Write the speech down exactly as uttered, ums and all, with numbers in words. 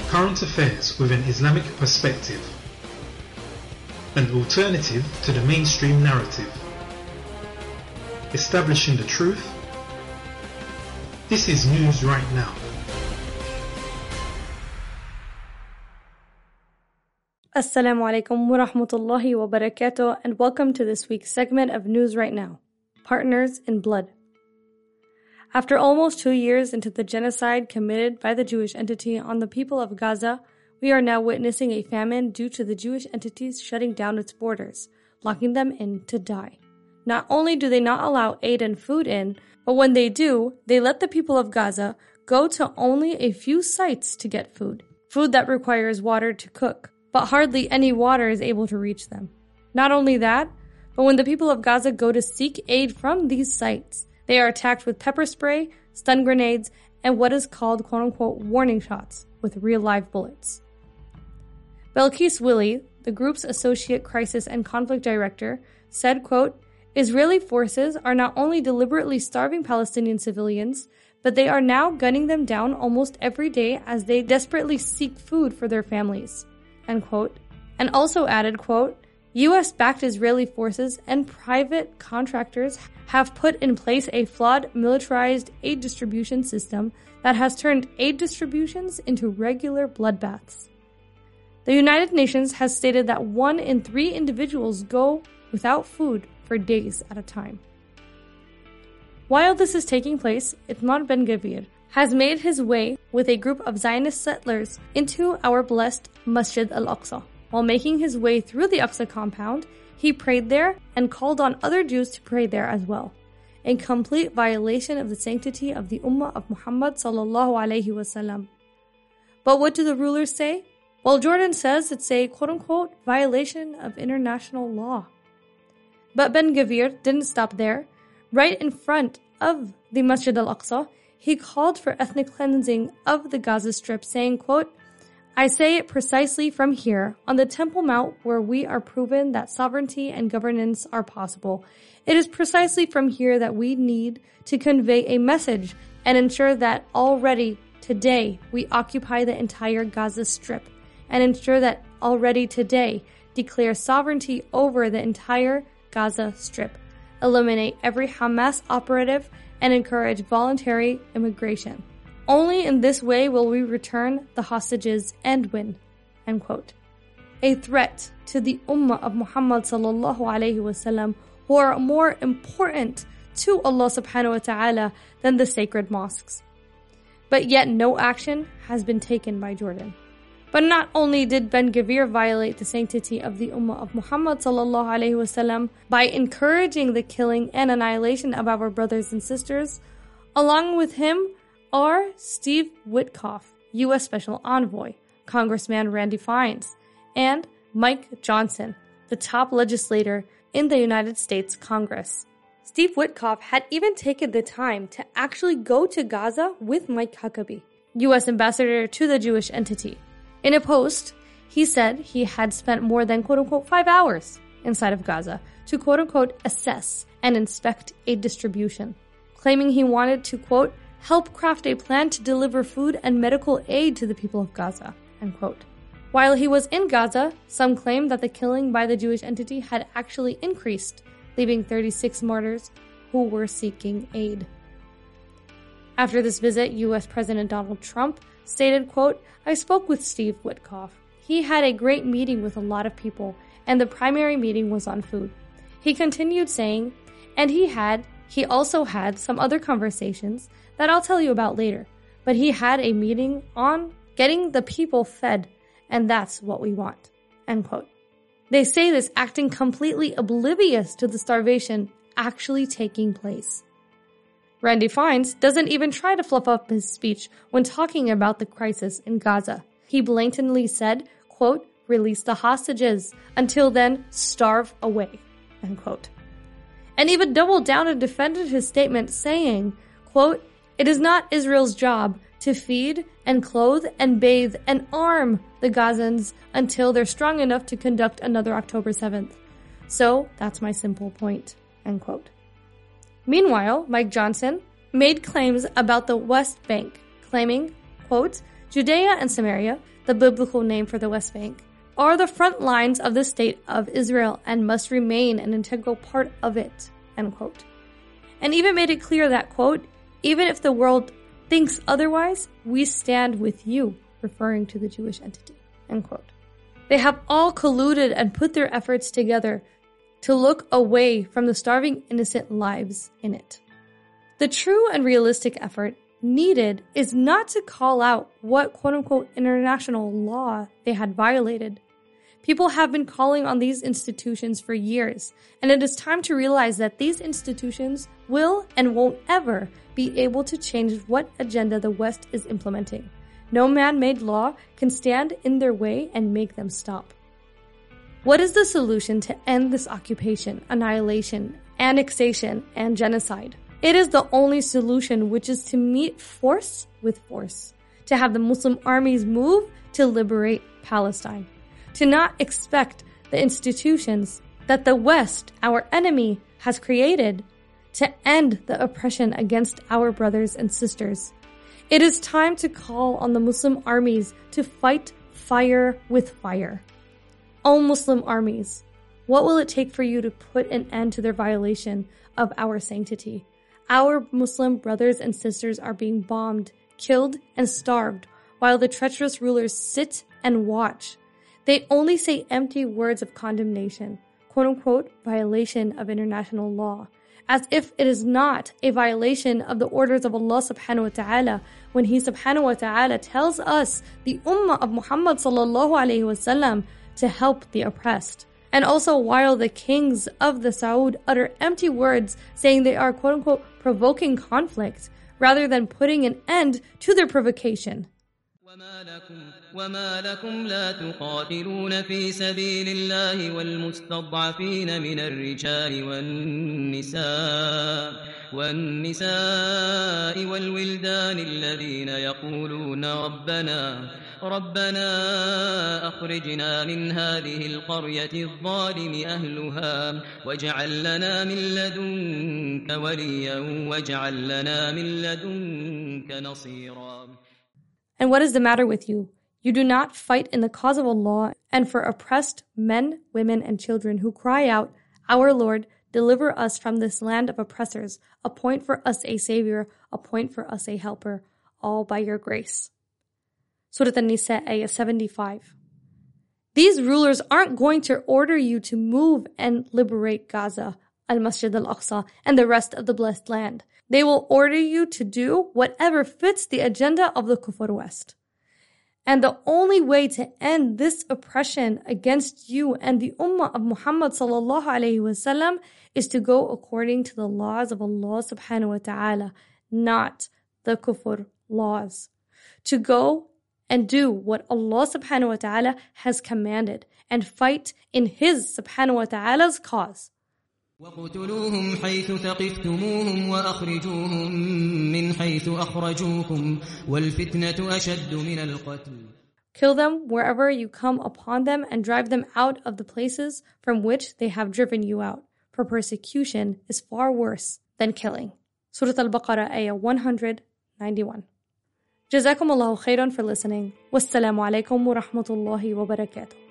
current affairs with an Islamic perspective, an alternative to the mainstream narrative, establishing the truth. This is News Right Now. Assalamu alaikum wa rahmatullahi wa barakatuh, and welcome to this week's segment of News Right Now, Partners in Blood. After almost two years into the genocide committed by the Jewish entity on the people of Gaza, we are now witnessing a famine due to the Jewish entities shutting down its borders, locking them in to die. Not only do they not allow aid and food in, but when they do, they let the people of Gaza go to only a few sites to get food. Food that requires water to cook, but hardly any water is able to reach them. Not only that, but when the people of Gaza go to seek aid from these sites, they are attacked with pepper spray, stun grenades, and what is called quote-unquote warning shots with real live bullets. Belkis Willi, the group's associate crisis and conflict director, said, quote, Israeli forces are not only deliberately starving Palestinian civilians, but they are now gunning them down almost every day as they desperately seek food for their families. End quote. And also added, quote, U S-backed Israeli forces and private contractors have put in place a flawed militarized aid distribution system that has turned aid distributions into regular bloodbaths. The United Nations has stated that one in three individuals go without food for days at a time. While this is taking place, Itamar Ben-Gvir has made his way with a group of Zionist settlers into our blessed Masjid al-Aqsa. While making his way through the Aqsa compound, he prayed there and called on other Jews to pray there as well, in complete violation of the sanctity of the Ummah of Muhammad sallallahu alaihi wasallam. But what do the rulers say? Well, Jordan says it's a quote-unquote violation of international law. But Ben-Gvir didn't stop there. Right in front of the Masjid al-Aqsa, he called for ethnic cleansing of the Gaza Strip, saying, quote, I say it precisely from here, on the Temple Mount where we are proven that sovereignty and governance are possible. It is precisely from here that we need to convey a message and ensure that already today we occupy the entire Gaza Strip, and ensure that already today declare sovereignty over the entire Gaza Strip, eliminate every Hamas operative, and encourage voluntary immigration. Only in this way will we return the hostages and win. End quote. A threat to the Ummah of Muhammad sallallahu alaihi wasallam, who are more important to Allah subhanahu wa ta'ala than the sacred mosques. But yet no action has been taken by Jordan. But not only did Ben-Gvir violate the sanctity of the Ummah of Muhammad sallallahu alaihi wasallam by encouraging the killing and annihilation of our brothers and sisters, along with him are Steve Witkoff, U S Special Envoy, Congressman Randy Fines, and Mike Johnson, the top legislator in the United States Congress. Steve Witkoff had even taken the time to actually go to Gaza with Mike Huckabee, U S ambassador to the Jewish entity. In a post, he said he had spent more than quote-unquote five hours inside of Gaza to quote-unquote assess and inspect aid distribution, claiming he wanted to quote help craft a plan to deliver food and medical aid to the people of Gaza, end quote. While he was in Gaza, some claim that the killing by the Jewish entity had actually increased, leaving thirty-six martyrs who were seeking aid. After this visit, U S President Donald Trump stated, quote, I spoke with Steve Witkoff. He had a great meeting with a lot of people, and the primary meeting was on food. He continued saying, and he had, he also had some other conversations that I'll tell you about later, but he had a meeting on getting the people fed, and that's what we want, end quote. They say this acting completely oblivious to the starvation actually taking place. Randy Fines doesn't even try to fluff up his speech when talking about the crisis in Gaza. He blatantly said, quote, release the hostages. Until then, starve away, end quote. And even doubled down and defended his statement saying, quote, it is not Israel's job to feed and clothe and bathe and arm the Gazans until they're strong enough to conduct another October seventh. So that's my simple point, end quote. Meanwhile, Mike Johnson made claims about the West Bank, claiming, quote, Judea and Samaria, the biblical name for the West Bank, are the front lines of the state of Israel and must remain an integral part of it, end quote. And even made it clear that, quote, even if the world thinks otherwise, we stand with you, referring to the Jewish entity, end quote. They have all colluded and put their efforts together to look away from the starving innocent lives in it. The true and realistic effort needed is not to call out what quote-unquote international law they had violated. People have been calling on these institutions for years, and it is time to realize that these institutions will and won't ever be able to change what agenda the West is implementing. No man-made law can stand in their way and make them stop. What is the solution to end this occupation, annihilation, annexation, and genocide? It is the only solution, which is to meet force with force, to have the Muslim armies move to liberate Palestine, to not expect the institutions that the West, our enemy, has created to end the oppression against our brothers and sisters. It is time to call on the Muslim armies to fight fire with fire. O Muslim armies, what will it take for you to put an end to their violation of our sanctity? Our Muslim brothers and sisters are being bombed, killed, and starved while the treacherous rulers sit and watch. They only say empty words of condemnation, quote-unquote, violation of international law, as if it is not a violation of the orders of Allah subhanahu wa ta'ala when He subhanahu wa ta'ala tells us, the ummah of Muhammad sallallahu alayhi wasallam, to help the oppressed. And also while the kings of the Saud utter empty words saying they are quote-unquote provoking conflict rather than putting an end to their provocation. وما لكم, وما لكم لا تقاتلون في سبيل الله والمستضعفين من الرجال والنساء والنساء والولدان الذين يقولون ربنا ربنا أخرجنا من هذه القرية الظالم أهلها واجعل لنا من لدنك وليا واجعل لنا من لدنك نصيرا. And what is the matter with you? You do not fight in the cause of Allah and for oppressed men, women, and children who cry out, Our Lord, deliver us from this land of oppressors. Appoint for us a savior. Appoint for us a helper, all by your grace. Surah An-Nisa, ayah seventy-five. These rulers aren't going to order you to move and liberate Gaza, Al-Masjid Al-Aqsa, and the rest of the blessed land. They will order you to do whatever fits the agenda of the Kufr West. And the only way to end this oppression against you and the Ummah of Muhammad sallallahu alayhi wasallam is to go according to the laws of Allah subhanahu wa ta'ala, not the Kufr laws. To go and do what Allah subhanahu wa ta'ala has commanded and fight in His subhanahu wa ta'ala's cause. وَاقْتُلُوهُمْ حَيْثُ ثَقِفْتُمُوهُمْ وَأَخْرِجُوهُمْ مِنْ حَيْثُ أَخْرَجُوكُمْ وَالْفِتْنَةُ أَشَدُّ مِنَ الْقَتْلِ. Kill them wherever you come upon them and drive them out of the places from which they have driven you out, for persecution is far worse than killing. Surah Al-Baqarah, ayah one ninety-one. Jazakum Allahu khairan for listening. Wassalamu alaikum wa rahmatullahi wa barakatuh.